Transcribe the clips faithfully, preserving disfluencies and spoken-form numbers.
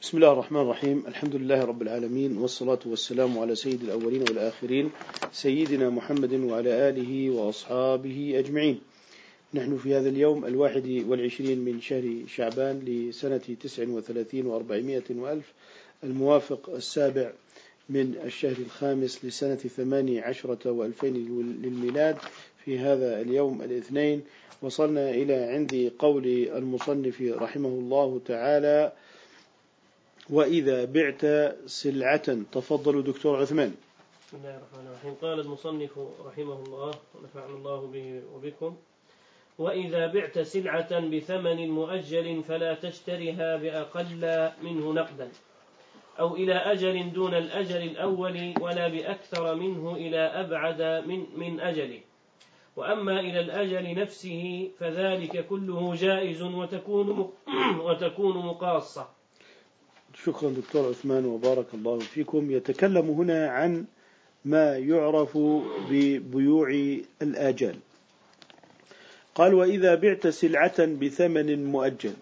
بسم الله الرحمن الرحيم. الحمد لله رب العالمين، والصلاة والسلام على سيد الأولين والآخرين سيدنا محمد وعلى آله وأصحابه أجمعين. نحن في هذا اليوم الواحد والعشرين من شهر شعبان لسنة تسع وثلاثين وأربعمائة وألف، الموافق السابع من الشهر الخامس لسنة ثماني عشرة وألفين للميلاد. في هذا اليوم الاثنين وصلنا إلى عند قول المصنف رحمه الله تعالى: وإذا بعت سلعة. تفضلوا دكتور عثمان. بسم الله الرحمن الرحيم. قال المصنف رحمه الله ونفعنا الله به وبكم: وإذا بعت سلعة بثمن مؤجل فلا تشتريها بأقل منه نقدا، أو إلى أجل دون الأجل الأول، ولا بأكثر منه إلى أبعد من, من أجله. وأما إلى الأجل نفسه فذلك كله جائز وتكون وتكون مقاصة. شكرا دكتور عثمان وبارك الله فيكم. يتكلم هنا عن ما يعرف ببيوع الآجال. قال: وإذا بعت سلعة بثمن مؤجل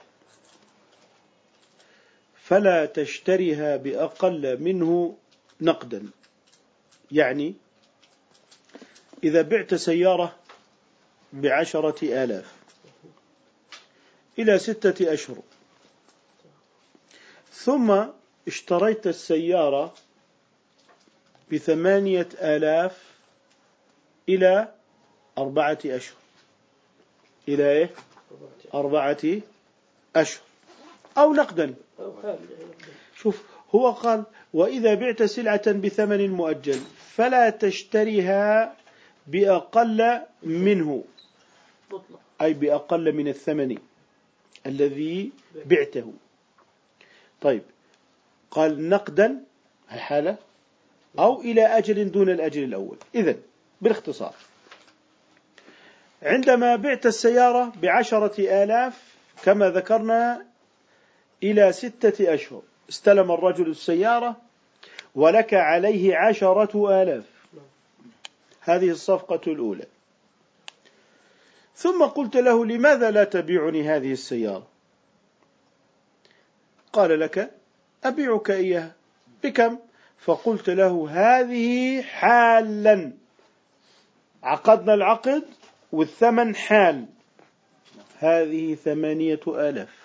فلا تشتريها بأقل منه نقدا. يعني إذا بعت سيارة بعشرة آلاف إلى ستة أشهر، ثم اشتريت السيارة بثمانية آلاف إلى أربعة أشهر إلى إيه؟ أربعة أشهر أو نقدا. شوف، هو قال: وإذا بعت سلعة بثمن مؤجل فلا تشتريها بأقل منه، أي بأقل من الثمن الذي بعته. طيب، قال نقدا هي حالة، أو إلى أجل دون الأجل الأول. إذن بالاختصار، عندما بعت السيارة بعشرة آلاف كما ذكرنا إلى ستة أشهر، استلم الرجل السيارة ولك عليه عشرة آلاف، هذه الصفقة الأولى. ثم قلت له: لماذا لا تبيعني هذه السيارة؟ قال لك: أبيعك إياها. بكم؟ فقلت له: هذه حالا، عقدنا العقد والثمن حال، هذه ثمانية آلاف،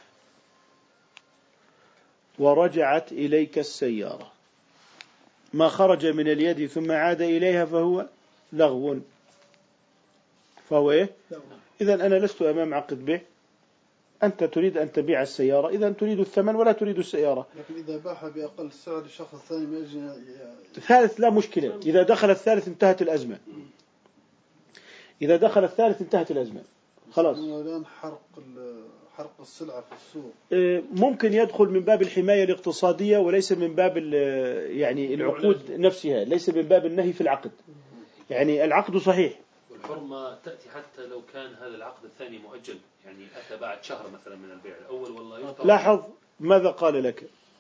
ورجعت إليك السيارة، ما خرج من اليد ثم عاد إليها فهو لغو. فهو إيه؟ إذن أنا لست أمام عقد بيع، أنت تريد أن تبيع السيارة، إذا تريد الثمن ولا تريد السيارة. لكن إذا باعها بأقل سعر الشخص الثاني ما يجي الثالث لا مشكلة، إذا دخل الثالث انتهت الأزمة. إذا دخل الثالث انتهت الأزمة خلاص. الآن حرق حرق السلعة في السوق ممكن يدخل من باب الحماية الاقتصادية وليس من باب يعني العقود نفسها، ليس من باب النهي في العقد. يعني العقد صحيح، والحرمة تأتي حتى لو كان هذا العقد الثاني مؤجل، يعني أتى بعد شهر مثلا من البيع الأول. والله لاحظ ماذا قال لك: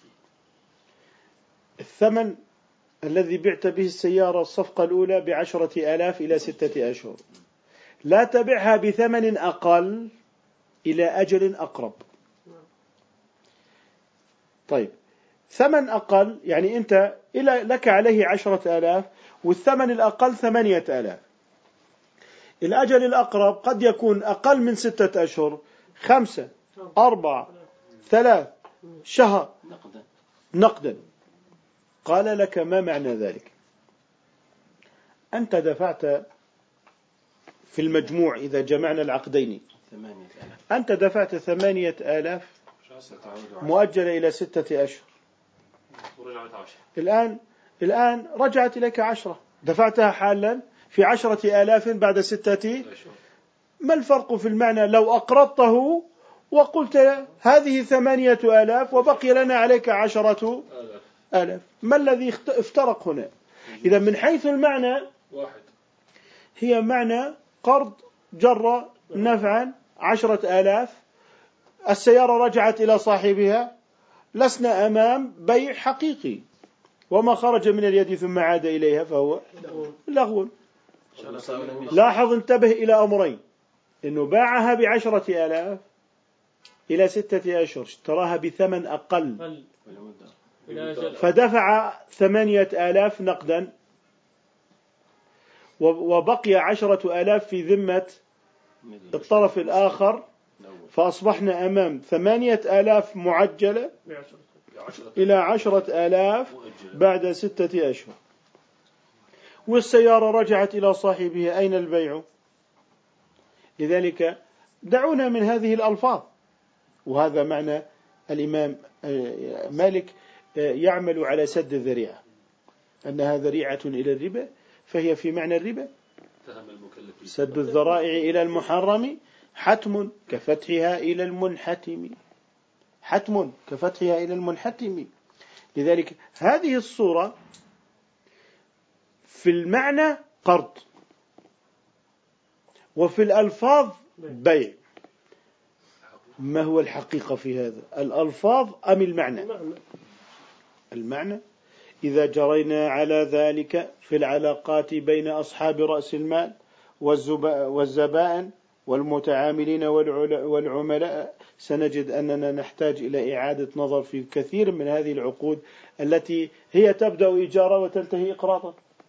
الثمن الذي بعت به السيارة الصفقة الأولى بعشرة آلاف إلى ستة أشهر، لا تبعها بثمن أقل إلى أجل أقرب. طيب، ثمن أقل يعني أنت إلى لك عليه عشرة آلاف والثمن الأقل ثمانية آلاف. الأجل الأقرب قد يكون أقل من ستة أشهر، خمسة، أربعة، ثلاث، شهر نقدا. قال لك: ما معنى ذلك؟ أنت دفعت في المجموع إذا جمعنا العقدين أنت دفعت ثمانية آلاف مؤجلة إلى ستة أشهر، الآن الآن رجعت إليك عشرة، دفعتها حالا في عشرة آلاف بعد ستة. ما الفرق في المعنى لو أقرضته وقلت هذه ثمانية آلاف وبقي لنا عليك عشرة آلاف؟ ما الذي افترق هنا؟ إذا من حيث المعنى واحد، هي معنى قرض جر نفعا عشرة آلاف، السيارة رجعت إلى صاحبها، لسنا أمام بيع حقيقي، وما خرج من اليد ثم عاد إليها فهو لغو. لاحظ، انتبه إلى أمرين: إنه باعها بعشرة آلاف إلى ستة أشهر، اشتراها بثمن أقل فدفع ثمانية آلاف نقدا وبقي عشرة آلاف في ذمة الطرف الآخر، فأصبحنا أمام ثمانية آلاف معجلة إلى عشرة آلاف بعد ستة أشهر. والسيارة رجعت إلى صاحبها، أين البيع؟ لذلك دعونا من هذه الألفاظ. وهذا معنى الإمام مالك يعمل على سد الذريعة، أنها ذريعة إلى الربا، فهي في معنى الربا. سد الذرائع إلى المحرم حتم كفتحها إلى المنحتم، حتم كفتحها إلى المنحتم. لذلك هذه الصورة في المعنى قرض، وفي الألفاظ بيع. ما هو الحقيقة في هذا؟ الألفاظ أم المعنى؟ المعنى. إذا جرينا على ذلك في العلاقات بين أصحاب رأس المال والزبائن والمتعاملين والعملاء، سنجد أننا نحتاج إلى إعادة نظر في كثير من هذه العقود التي هي تبدأ إيجارة وتنتهي إقراضا،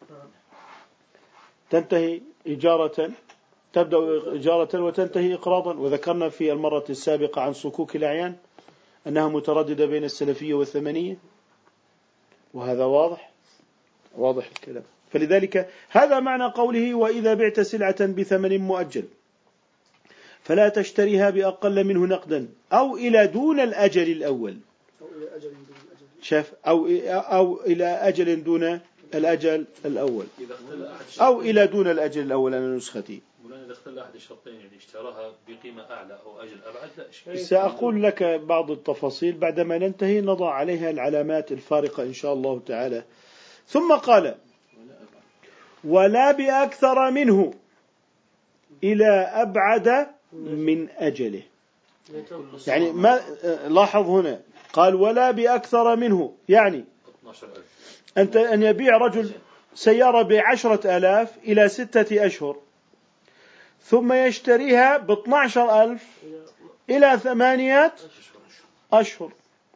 تنتهي إيجارة تبدأ إيجارة وتنتهي إقراضا. وذكرنا في المرة السابقة عن صكوك الأعيان أنها مترددة بين السلفية والثمنية، وهذا واضح واضح الكلام. فلذلك هذا معنى قوله: وإذا بعت سلعة بثمن مؤجل فلا تشتريها بأقل منه نقدا أو إلى دون الأجل الأول. شاف أو أو إلى أجل دون الأجل الأول، أو إلى دون الأجل الأول. أنا نسختي إذا اختل أحد الشرطين، يعني اشتراها بقيمة أعلى أو أجل أبعد، لا شيء. سأقول لك بعض التفاصيل بعدما ننتهي، نضع عليها العلامات الفارقة إن شاء الله تعالى. ثم قال: ولا بأكثر منه إلى أبعد من أجله. يعني ما لاحظ هنا قال ولا بأكثر منه، يعني أنت أن يبيع رجل سيارة بعشرة آلاف إلى ستة أشهر، ثم يشتريها باثنى عشر ألف إلى ثمانية أشهر.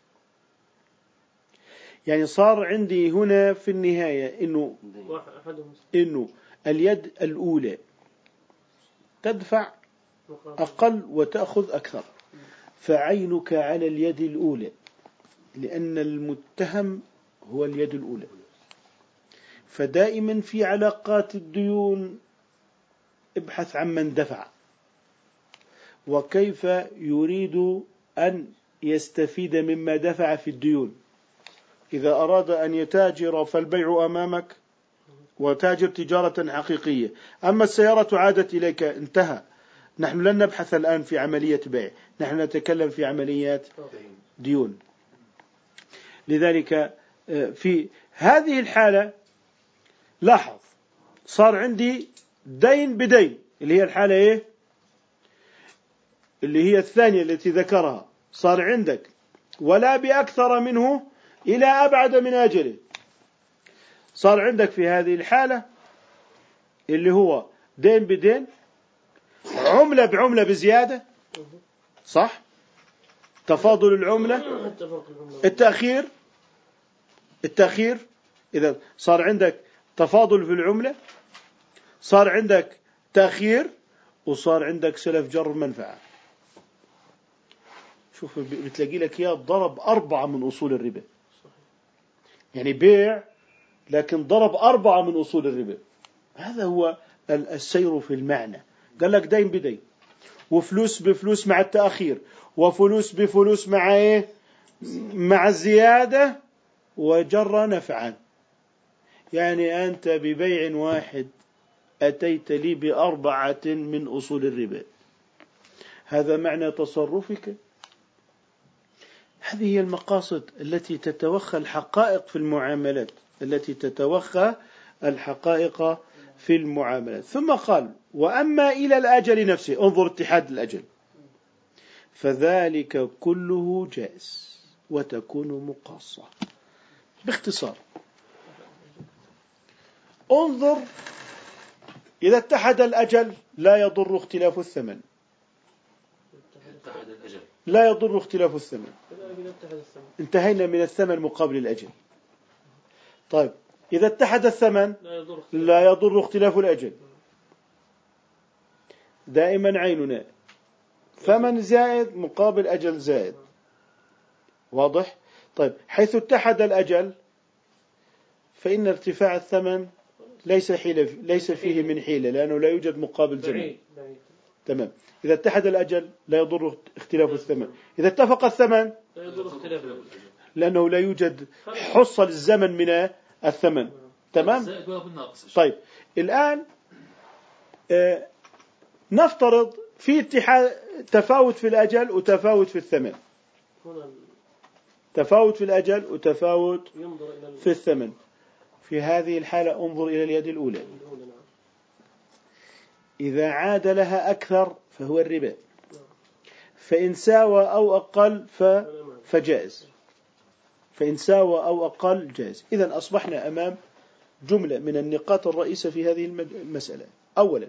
يعني صار عندي هنا في النهاية إنه إنه اليد الأولى تدفع أقل وتأخذ أكثر، فعينك على اليد الأولى، لأن المتهم هو اليد الأولى. فدائما في علاقات الديون ابحث عن من دفع وكيف يريد أن يستفيد مما دفع في الديون. إذا أراد أن يتاجر فالبيع أمامك وتاجر تجارة حقيقية. أما السيارة عادت إليك، انتهى. نحن لن نبحث الآن في عملية بيع، نحن نتكلم في عمليات ديون. لذلك في هذه الحالة لاحظ صار عندي دين بدين، اللي هي الحالة إيه؟ اللي هي الثانية التي ذكرها. صار عندك ولا بأكثر منه إلى أبعد من أجله. صار عندك في هذه الحالة اللي هو دين بدين، عملة بعملة بزيادة، صح؟ تفاضل العملة، التأخير التأخير إذا صار عندك تفاضل في العملة، صار عندك تأخير، وصار عندك سلف جر منفعة. شوف بتلاقي لك يا ضرب أربعة من أصول الربا، يعني بيع لكن ضرب أربعة من أصول الربا. هذا هو السير في المعنى. قال لك دين بدين، وفلوس بفلوس مع التأخير، وفلوس بفلوس مع إيه؟ مع الزيادة، وجر نفعا. يعني أنت ببيع واحد أتيت لي بأربعة من أصول الربا. هذا معنى تصرفك. هذه هي المقاصد التي تتوخى الحقائق في المعاملات، التي تتوخى الحقائق في المعاملات. ثم قال: وأما إلى الأجل نفسه، انظر اتحاد الأجل، فذلك كله جائز وتكون مقاصة. باختصار انظر، إذا اتحد الأجل لا يضر اختلاف الثمن، لا يضر اختلاف الثمن. إذا اتحد الثمن. انتهينا من الثمن مقابل الأجل. طيب إذا اتحد الثمن لا يضر, لا يضر اختلاف الأجل. دائما عيننا ثمن زائد مقابل أجل زائد. واضح؟ طيب حيث اتحد الأجل فإن ارتفاع الثمن ليس حيلة ليس فيه من حيلة لأنه لا يوجد مقابل زمن. تمام. إذا اتحد الأجل لا يضر اختلاف الثمن. إذا اتفق الثمن لا يضر اختلاف الأجل لأنه لا يوجد حصل الزمن من الثمن. تمام. طيب الآن آه نفترض في اتحاد تفاوت في الأجل وتفاوت في الثمن. تفاوت في الأجل وتفاوت في الثمن. في هذه الحالة انظر إلى اليد الأولى. إذا عاد لها أكثر فهو الربا، فإن ساوى أو أقل فجائز، فإن ساوى أو أقل جائز. إذن أصبحنا أمام جملة من النقاط الرئيسة في هذه المسألة. أولا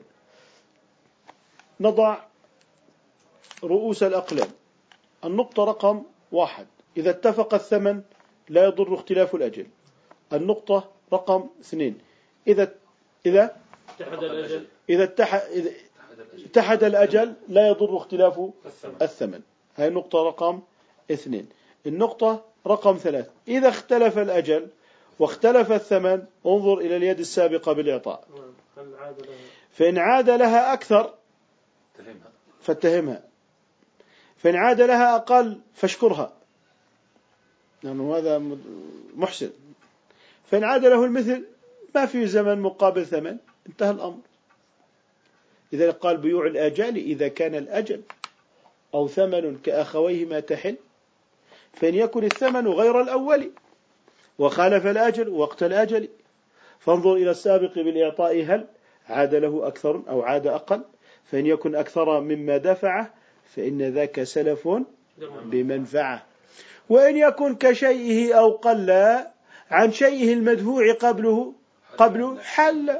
نضع رؤوس الأقلام. النقطة رقم واحد إذا اتفق الثمن لا يضر اختلاف الأجل. النقطة رقم اثنين إذا إذا اتحد الأجل إذا اتحد إذا اتحد الأجل لا يضر اختلاف الثمن. هاي النقطة رقم اثنين. النقطة رقم ثلاث إذا اختلف الأجل واختلف الثمن انظر إلى اليد السابقة بالإعطاء. فإن عاد لها أكثر فاتهمها، فإن عاد لها أقل فاشكرها لأنه هذا محسن، فإن عاد له المثل ما في زمن مقابل ثمن انتهى الأمر. إذا قال بيوع الآجال إذا كان الأجل أو ثمن كأخويهما تحل، فإن يكن الثمن غير الأول وخالف الأجل وقت الأجل فانظر إلى السابق بالإعطاء هل عاد له أكثر أو عاد أقل، فإن يكن أكثر مما دفعه فإن ذاك سلف بمنفعة، وإن يكن كشيئه أو قل عن شيئه المدفوع قبله قبله حل.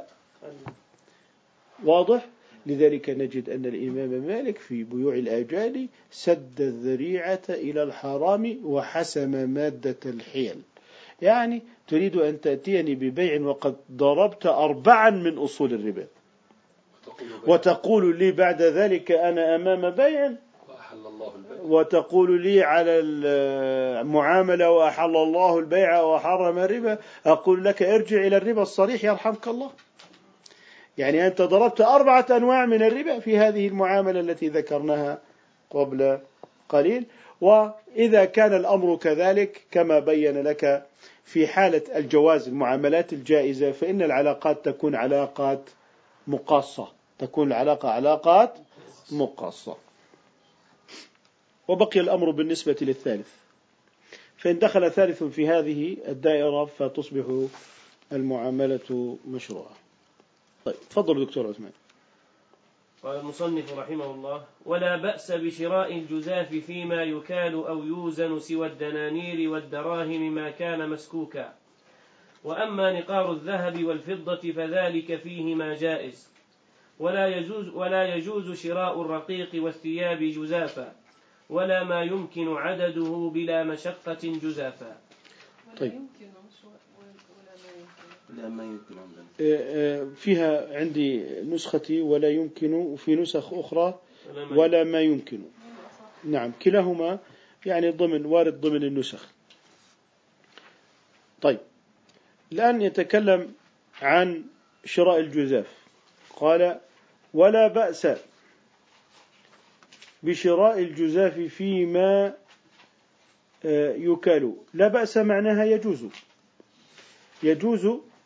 واضح؟ لذلك نجد أن الإمام مالك في بيوع الآجال سد الذريعة إلى الحرام وحسم مادة الحيل. يعني تريد أن تأتيني ببيع وقد ضربت أربعا من أصول الربا وتقول لي بعد ذلك أنا أمام بيع، وتقول لي على المعاملة وأحل الله البيع وحرم الربا، أقول لك ارجع إلى الربا الصريح يرحمك الله. يعني أنت ضربت أربعة أنواع من الربا في هذه المعاملة التي ذكرناها قبل قليل. وإذا كان الأمر كذلك كما بين لك في حالة الجواز المعاملات الجائزة فإن العلاقات تكون علاقات مقاصة، تكون العلاقة علاقات مقاصة. وبقي الأمر بالنسبة للثالث، فإن دخل ثالث في هذه الدائرة فتصبح المعاملة مشروعة. طيب تفضل دكتور عثمان. قال المصنف رحمه الله: ولا بأس بشراء الجزاف فيما يكال أو يوزن سوى الدنانير والدراهم ما كان مسكوكا، وأما نقار الذهب والفضة فذلك فيهما جائز، ولا يجوز, ولا يجوز شراء الرقيق والثياب جزافا، ولا ما يمكن عدده بلا مشقة جزافا. طيب فيها عندي نسختي ولا يمكن، وفي نسخ أخرى ولا ما يمكن. نعم كلاهما يعني ضمن وارد ضمن النسخ. طيب الآن يتكلم عن شراء الجزاف. قال ولا بأس بشراء الجزاف فيما يكال. لا بأس معناها يجوز، يجوز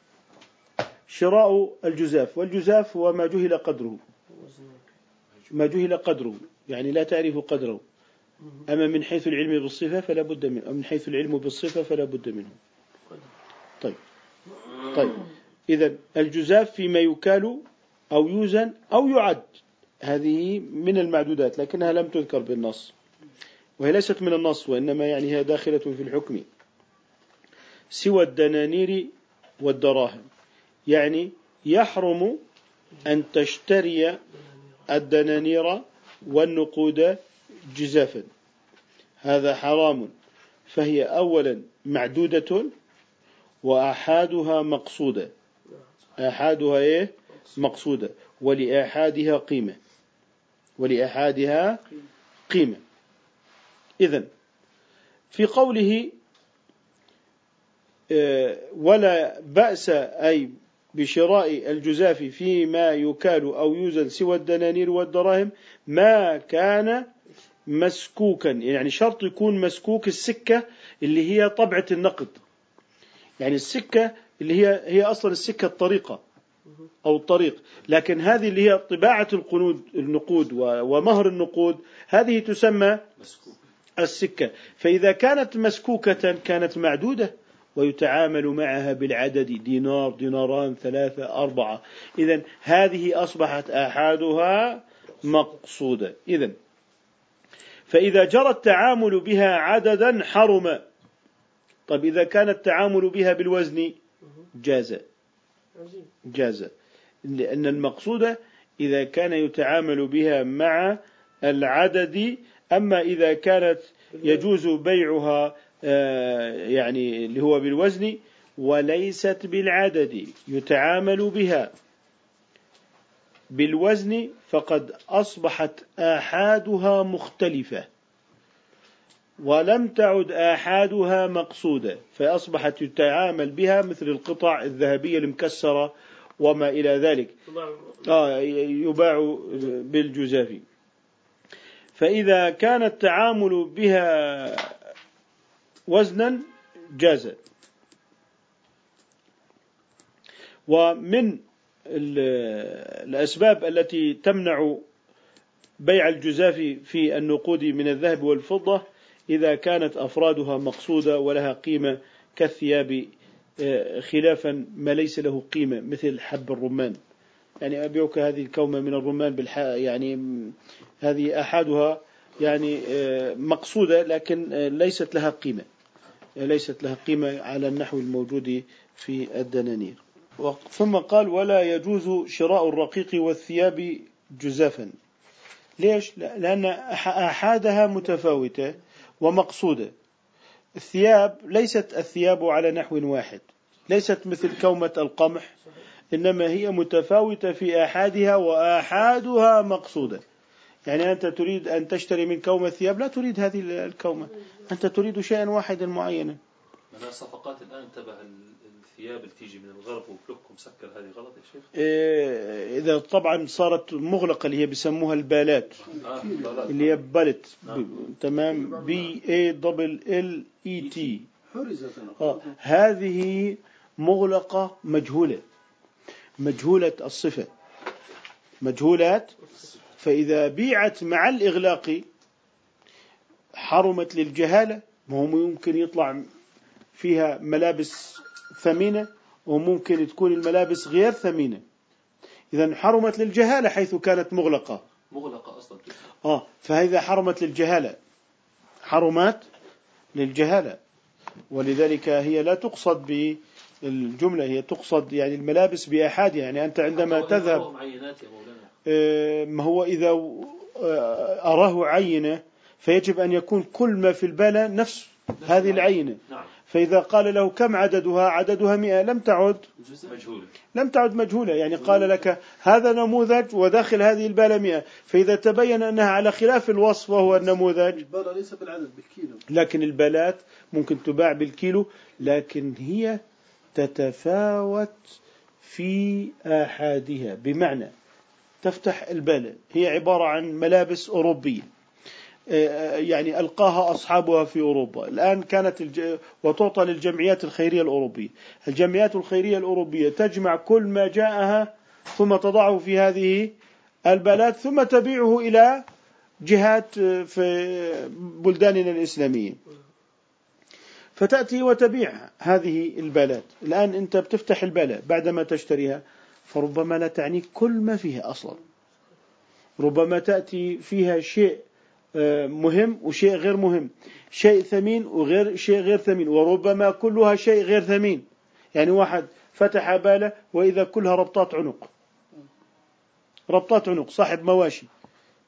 شراء الجزاف، والجزاف هو ما جهل قدره، ما جهل قدره يعني لا تعرف قدره. أما من حيث العلم بالصفة فلا بد منه، من حيث العلم بالصفة فلا بد منه. طيب طيب إذن الجزاف فيما يكال أو يوزن أو يعد، هذه من المعدودات لكنها لم تذكر بالنص، وهي ليست من النص وإنما يعني هي داخلة في الحكم. سوى الدنانير والدراهم، يعني يحرم أن تشتري الدنانير والنقود جزافا، هذا حرام. فهي أولا معدودة وآحادها مقصودة. آحادها إيه؟ مقصودة، ولآحادها قيمة، ولآحادها قيمة. إذن في قوله ولا بأس أي بشراء الجزاف فيما يكال أو يوزن سوى الدنانير والدراهم ما كان مسكوكا، يعني شرط يكون مسكوك السكة اللي هي طبعة النقد، يعني السكة اللي هي هي أصلا السكة الطريقة أو الطريق، لكن هذه اللي هي طباعة القنود النقود ومهر النقود هذه تسمى السكة. فإذا كانت مسكوكة كانت معدودة ويتعامل معها بالعدد، دينار ديناران ثلاثة أربعة، إذن هذه أصبحت آحادها مقصودة. إذن فإذا جرى التعامل بها عددا حرم. طيب إذا كان التعامل بها بالوزن جاز، جاز، لأن المقصودة إذا كان يتعامل بها مع العدد. أما إذا كانت يجوز بيعها يعني اللي هو بالوزن وليست بالعدد يتعامل بها بالوزن فقد أصبحت آحادها مختلفة ولم تعد آحادها مقصودة، فأصبحت يتعامل بها مثل القطع الذهبية المكسرة وما إلى ذلك، آه يباع بالجزاف. فإذا كان التعامل بها وزنا جاز. ومن الأسباب التي تمنع بيع الجزاف في النقود من الذهب والفضة إذا كانت أفرادها مقصودة ولها قيمة كالثياب، خلافا ما ليس له قيمة مثل حب الرمان. يعني أبيعك هذه الكومة من الرمان بالح... يعني هذه أحدها يعني مقصودة لكن ليست لها قيمة، ليست لها قيمة على النحو الموجود في الدنانير. ثم قال ولا يجوز شراء الرقيق والثياب جزافا. ليش؟ لأن أحادها متفاوتة ومقصودة. الثياب ليست الثياب على نحو واحد، ليست مثل كومة القمح، إنما هي متفاوتة في أحادها وأحادها مقصودة. يعني أنت تريد أن تشتري من كومة ثياب لا تريد هذه الكومة، أنت تريد شيئا واحدا معينا. أنا صفقات الآن تبع الثياب اللي تيجي من الغرب وبلوك مسكر، هذه غلط يا شيخ؟ إيه إذا طبعا صارت مغلقة اللي هي بيسموها البالات، آه اللي هي بالت، آه. تمام، بي اي دبل ال اي تي، هذه مغلقة مجهولة، مجهولة الصفة، مجهولات. فإذا بيعت مع الإغلاق حرمت للجهالة، وهم يمكن يطلع فيها ملابس ثمينة وممكن تكون الملابس غير ثمينة، إذن حرمت للجهالة حيث كانت مغلقة مغلقة أصلا. آه فهذا حرمت للجهالة، حرمت للجهالة، ولذلك هي لا تقصد بالجملة، هي تقصد يعني الملابس بأحادها. يعني أنت عندما تذهب ما هو إذا أراه عينة فيجب أن يكون كل ما في البالة نفس هذه العينة. فإذا قال له كم عددها، عددها مئة، لم تعد مجهولة، لم تعد مجهولة. يعني قال لك هذا نموذج وداخل هذه البالة مئة، فإذا تبين أنها على خلاف الوصف وهو النموذج، البالة ليس بالعدد بالكيلو، لكن البالات ممكن تباع بالكيلو، لكن هي تتفاوت في آحادها. بمعنى تفتح البالة هي عبارة عن ملابس أوروبية، يعني ألقاها أصحابها في أوروبا، الآن كانت الج... وتعطى للجمعيات الخيرية الأوروبية. الجمعيات الخيرية الأوروبية تجمع كل ما جاءها ثم تضعه في هذه البالات ثم تبيعه إلى جهات في بلداننا الإسلامية، فتأتي وتبيع هذه البالات. الآن أنت بتفتح البالة بعدما تشتريها فربما لا تعني كل ما فيها أصلا، ربما تأتي فيها شيء مهم وشيء غير مهم، شيء ثمين وغير شيء غير ثمين، وربما كلها شيء غير ثمين. يعني واحد فتح بالة وإذا كلها ربطات عنق، ربطات عنق، صاحب مواشي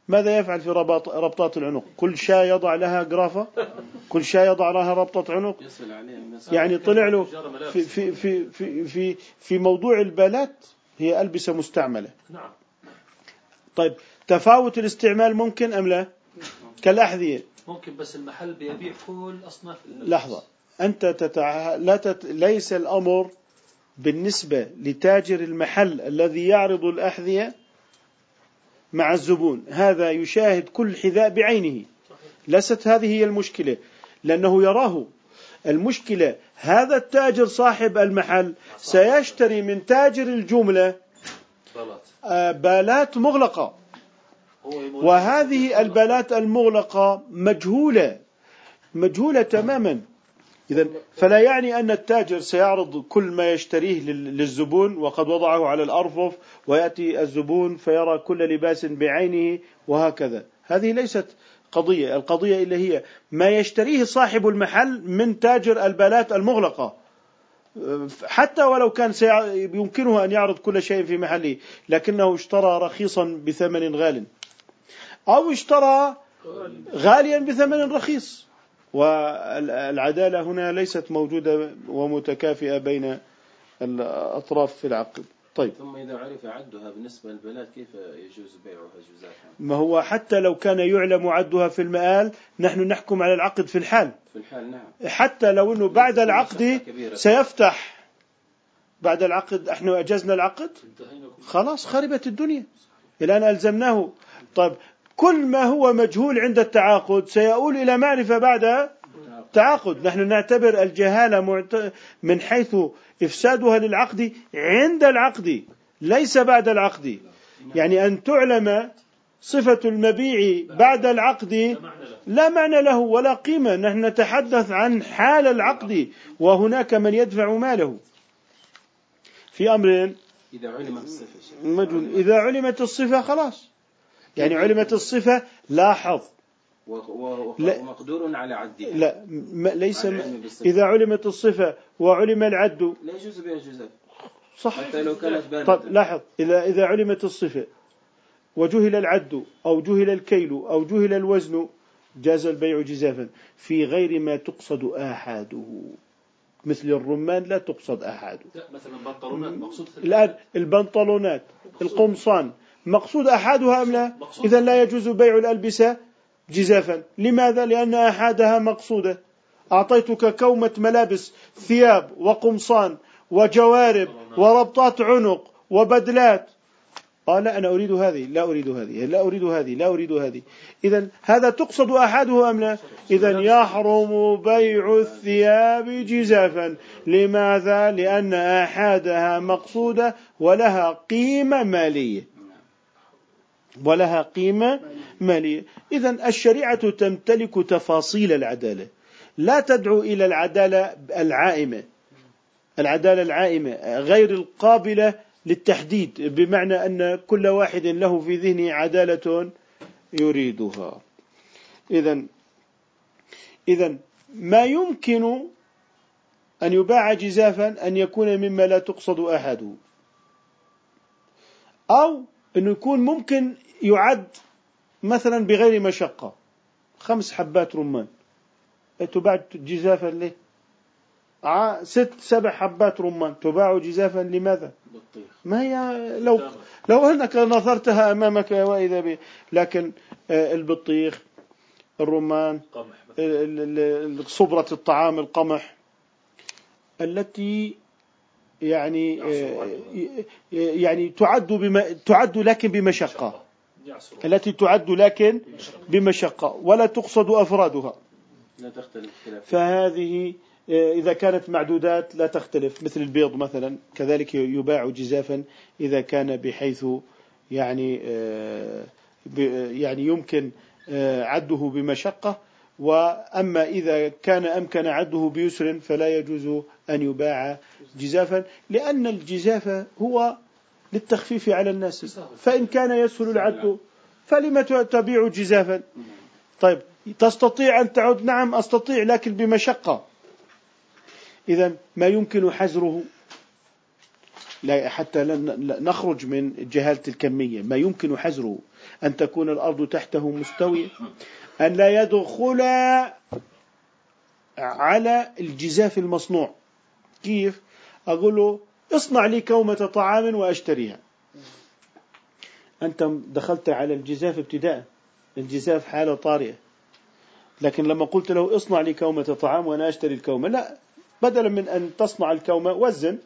ماذا يفعل في رباط ربطات العنق؟ كل شاة يضع لها قرافة، كل شاة يضع لها ربطة عنق. يعني طلع له في في في في في في موضوع البالات هي ألبسة مستعملة. نعم. طيب تفاوت الاستعمال ممكن أم لا؟ كالأحذية ممكن، بس المحل بيبيع كل أصناف الملابس. لحظة، أنت تتع... لا تت... ليس الأمر بالنسبة لتاجر المحل الذي يعرض الأحذية مع الزبون، هذا يشاهد كل حذاء بعينه، ليست هذه هي المشكلة، لأنه يراه. المشكلة هذا التاجر صاحب المحل سيشتري من تاجر الجملة بالات مغلقة، وهذه البالات المغلقة مجهولة مجهولة تماما. إذن فلا يعني أن التاجر سيعرض كل ما يشتريه للزبون وقد وضعه على الأرفف، ويأتي الزبون فيرى كل لباس بعينه وهكذا. هذه ليست قضية. القضية اللي هي ما يشتريه صاحب المحل من تاجر البالات المغلقة، حتى ولو كان يمكنه أن يعرض كل شيء في محله، لكنه اشترى رخيصا بثمن غال، أو اشترى غاليا بثمن رخيص. والعدالة هنا ليست موجودة ومتكافئة بين الأطراف في العقد. طيب، ثم إذا عرف عدها بالنسبة للبلاد كيف يجوز بيعها جزافا؟ ما هو حتى لو كان يعلم عدها في المآل نحن نحكم على العقد في الحال. في الحال نعم. حتى لو أنه بعد العقد سيفتح، بعد العقد احنا أجزنا العقد خلاص خربت الدنيا، الآن ألزمناه. طيب كل ما هو مجهول عند التعاقد سيؤول إلى معرفة بعد تعاقد. نحن نعتبر الجهالة من حيث إفسادها للعقد عند العقد ليس بعد العقد. يعني أن تعلم صفة المبيع بعد العقد لا معنى له ولا قيمة. نحن نتحدث عن حال العقد، وهناك من يدفع ماله في أمر إذا علمت الصفة. مجهول. إذا علمت الصفة خلاص، يعني علمت الصفة. لاحظ ومقدور على عده. لا ليس م... إذا علمت الصفة وعلم العد لا يجوز بيع جزاف. صح. حتى لو كانت بارده. طب لاحظ، إذا إذا علمت الصفة وجهل العد أو جهل الكيل أو جهل الوزن جاز البيع جزافا في غير ما تقصد آحاده. مثل الرمان لا تقصد آحاده. مثلا البنطلونات مقصود. الآن البنطلونات القمصان مقصود أحدها أم لا؟ إذا لا يجوز بيع الألبسة جزافا. لماذا؟ لأن أحدها مقصودة. أعطيتك كومة ملابس، ثياب وقمصان وجوارب وربطات عنق وبدلات، قال لا أنا أريد هذه، لا أريد هذه، لا أريد هذه، لا أريد هذه. إذا هذا تقصد أحده أم لا؟ إذا يحرم بيع الثياب جزافا. لماذا؟ لأن أحدها مقصودة ولها قيمة مالية، ولها قيمة مالية. إذا الشريعة تمتلك تفاصيل العدالة، لا تدعو إلى العدالة العائمة، العدالة العائمة غير القابلة للتحديد، بمعنى أن كل واحد له في ذهنه عدالة يريدها. إذا إذا ما يمكن أن يباع جزافا أن يكون مما لا تقصد أحده، أو أنه يكون ممكن يعد مثلا بغير مشقة. خمس حبات رمان تباع جزافا ليه؟ ست سبع حبات رمان تباع جزافا لماذا؟ ما هي لو لو أنك نظرتها أمامك وإذا به. لكن البطيخ، الرمان، صبرة الطعام، القمح، التي يعني يعني تعد بما تعد لكن بمشقة، التي تعد لكن بمشقة ولا تقصد أفرادها، فهذه إذا كانت معدودات لا تختلف. مثل البيض مثلا كذلك يباع جزافا إذا كان بحيث يعني يعني يمكن عده بمشقة. وأما إذا كان أمكن عده بيسر فلا يجوز أن يباع جزافا، لأن الجزاف هو للتخفيف على الناس، فإن كان يسهل العد فلما تبيع جزافا؟ طيب تستطيع أن تعد؟ نعم أستطيع، لكن بمشقة. إذن ما يمكن حزره لا حتى لا نخرج من جهالة الكمية. ما يمكن حزره أن تكون الأرض تحته مستوية، أن لا يدخل على الجزاف المصنوع. كيف؟ أقول له اصنع لي كومة طعام وأشتريها، أنت دخلت على الجزاف ابتداء، الجزاف حالة طارئة. لكن لما قلت له اصنع لي كومة طعام وأنا أشتري الكومة، لا، بدلا من أن تصنع الكومة وزن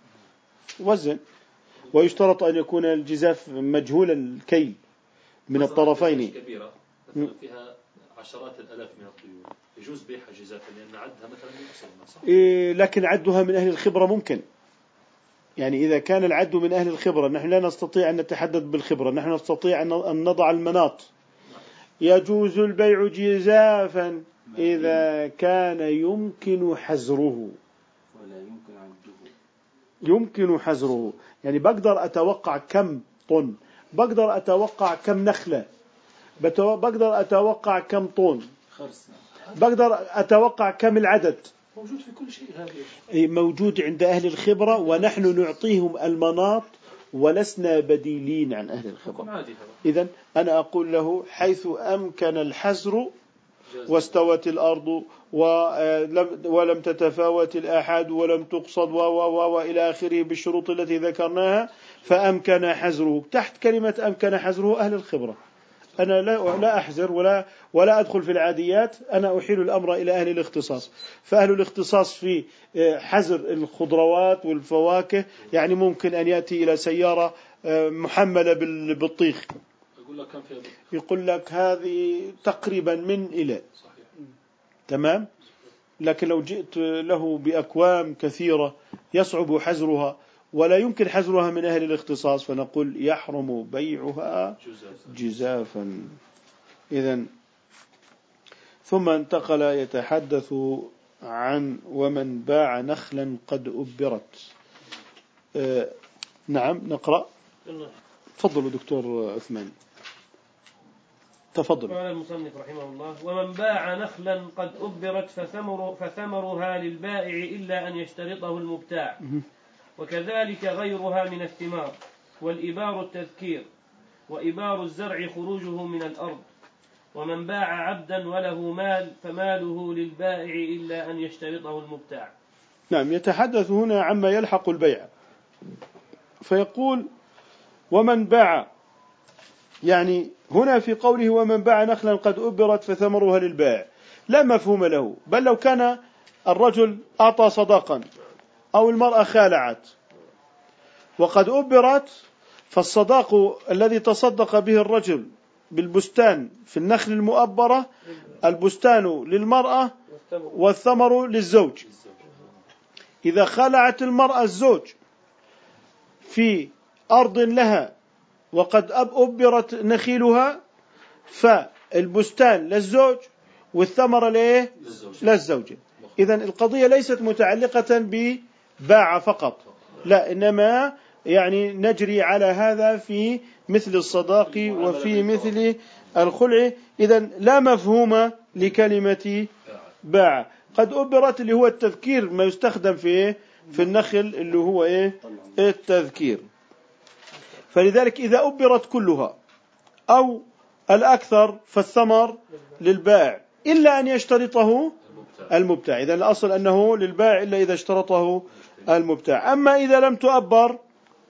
وزن ويشترط أن يكون الجزاف مجهول الكيل من الطرفين. كبيرة مثلا فيها عشرات الآلاف من الطيور، يجوز بيعها جزافا لأن عدها مثلا من أصلنا، صح؟ إيه، لكن عدها من أهل الخبرة ممكن. يعني إذا كان العد من أهل الخبرة، نحن لا نستطيع أن نتحدث بالخبرة، نحن نستطيع أن نضع المناط. يجوز البيع جزافا إذا كان يمكن حزره، ولا يمكن عده. يمكن حزره يعني بقدر أتوقع كم طن، بقدر أتوقع كم نخلة، بقدر أتوقع كم طن، بقدر أتوقع كم العدد. موجود في كل شيء هذا، موجود عند أهل الخبرة، ونحن نعطيهم المناط ولسنا بديلين عن أهل الخبرة. إذن أنا أقول له حيث أمكن الحزر واستوت الأرض ولم, ولم تتفاوت الآحاد ولم تقصد وإلى آخره بالشروط التي ذكرناها، فأمكن حزره. تحت كلمة أمكن حزره أهل الخبرة. أنا لا لا أحزر ولا ولا أدخل في العاديات، أنا أحيل الأمر إلى أهل الاختصاص. فأهل الاختصاص في حزر الخضروات والفواكه يعني ممكن أن يأتي إلى سيارة محملة بالبطيخ، يقول لك كم فيها بطيخ؟ يقول لك هذه تقريبا من إلى، تمام. لكن لو جئت له بأكوام كثيرة يصعب حزرها ولا يمكن حزرها من أهل الاختصاص، فنقول يحرم بيعها جزافا. إذن ثم انتقل يتحدث عن ومن باع نخلا قد أبرت. آه نعم، نقرأ. تفضلوا دكتور عثمان، تفضل. قال المصنف رحمه الله: ومن باع نخلا قد أبرت فثمر فثمرها للبائع إلا أن يشترطه المبتاع، وكذلك غيرها من الثمار. والإبار التذكير، وإبار الزرع خروجه من الأرض. ومن باع عبدا وله مال فماله للبائع إلا أن يشترطه المبتاع. نعم، يتحدث هنا عما يلحق البيع، فيقول ومن باع، يعني هنا في قوله ومن باع نخلا قد أبرت فثمرها للبائع لا مفهوم له. بل لو كان الرجل أعطى صداقا أو المرأة خالعت وقد أبرت، فالصداق الذي تصدق به الرجل بالبستان في النخل المؤبرة، البستان للمرأة والثمر للزوج. إذا خلعت المرأة الزوج في أرض لها وقد أبرت نخيلها، فالبستان للزوج والثمر ليه؟ للزوجة. إذن القضية ليست متعلقة بباع فقط، لا، إنما يعني نجري على هذا في مثل الصداق وفي مثل الخلع. إذن لا مفهوم لكلمة باع. قد أبرت اللي هو التذكير، ما يستخدم في في النخل اللي هو إيه؟ التذكير. فلذلك إذا أبرت كلها أو الأكثر فالثمر للبائع إلا أن يشترطه المبتاع. إذن الأصل أنه للبائع إلا إذا اشترطه المبتاع. أما إذا لم تؤبر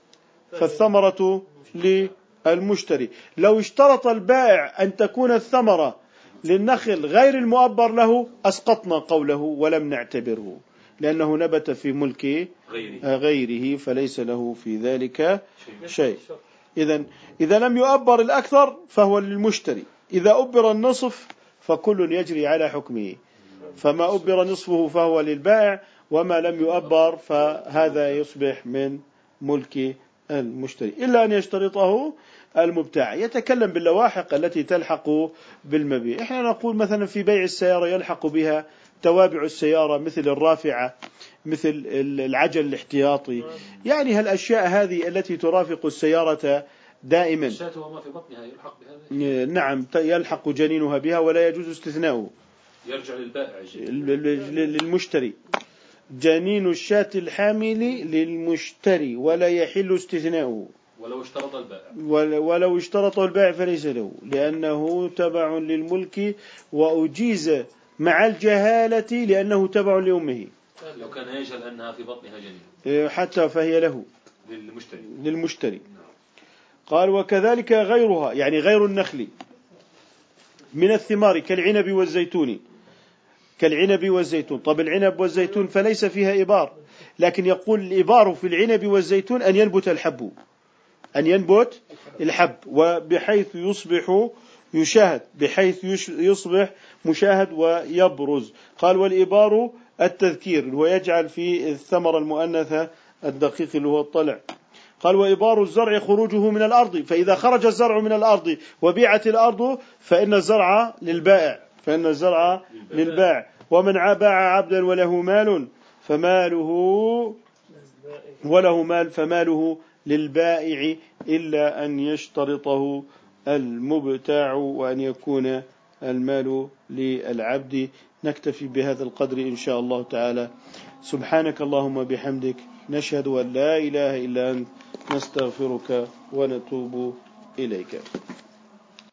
فالثمرة للمشتري. لو اشترط البائع أن تكون الثمرة للنخل غير المؤبر له أسقطنا قوله ولم نعتبره، لأنه نبت في ملك غيره فليس له في ذلك شيء. إذن إذا لم يؤبر الأكثر فهو للمشتري، إذا أبر النصف فكل يجري على حكمه، فما أبر نصفه فهو للبائع، وما لم يؤبر فهذا يصبح من ملك المشتري إلا أن يشترطه المبتاع. يتكلم باللواحق التي تلحق بالمبيع. إحنا نقول مثلا في بيع السيارة يلحق بها توابع السيارة مثل الرافعة، مثل العجل الاحتياطي، يعني هالأشياء هذه التي ترافق السيارة دائما. وما في بطنها يلحق بهذا. نعم، يلحق جنينها بها ولا يجوز استثناؤه، يرجع للبائع للمشتري. جنين الشاة الحامل للمشتري ولا يحل استثناؤه ولو اشترط البائع ولو اشترطه البائع فليس له، لأنه تبع للملك وأجيز مع الجهالة لأنه تبع لأمه. لو كان يجهل أنها في بطنها جنين حتى فهي له للمشتري, للمشتري. قال وكذلك غيرها، يعني غير النخل من الثمار كالعنب والزيتون، كالعنب والزيتون. طب العنب والزيتون فليس فيها إبار، لكن يقول الإبار في العنب والزيتون أن ينبت الحب، أن ينبت الحب وبحيث يصبح يشاهد، بحيث يصبح مشاهد ويبرز. قال والإبار التذكير ويجعل في الثمرة المؤنثة الدقيق اللي هو الطلع. قال وإبار الزرع خروجه من الأرض، فإذا خرج الزرع من الأرض وبيعت الأرض فإن الزرع للبائع، فإن الزرع للبائع. ومن باع عبدا وله مال فماله وله مال فماله للبائع إلا أن يشترطه المبتاع وأن يكون المال للعبد. نكتفي بهذا القدر إن شاء الله تعالى. سبحانك اللهم بحمدك، نشهد أن لا إله إلا أنت، نستغفرك ونتوب إليك.